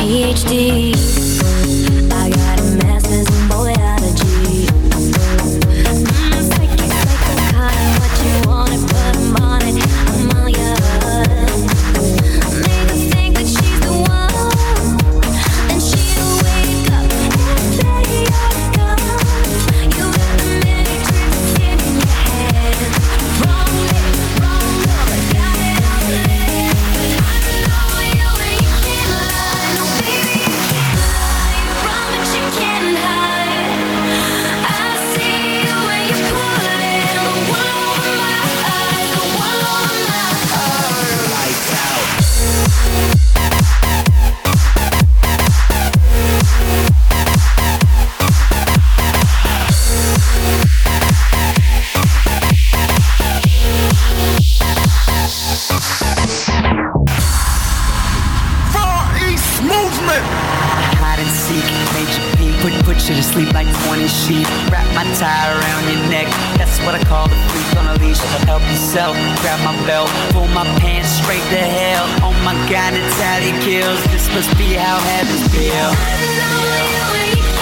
PhD. I got a master's in biology. Psyche, kinda what you wanted, but I'm on it. I'm all yours. Make her think that she's the one, then she'll wake up and play your cards. You got the many tricks in your head. Wrong number, got it all lit. But I know you and you can't lie. No, baby, you can't lie. You're wrong, but you can't hide. I see you when you pull it. The one over my eyes, the one over my eyes. Lights out. Far East Movement. Hide and seek, major P, put you to sleep like 20 sheep. Wrap my tie around your neck, that's what I call the freak on a leash. Help yourself, grab my belt, pull my pants straight to hell. Oh my God, Natalia kills, this must be how heavens feel. I know you and you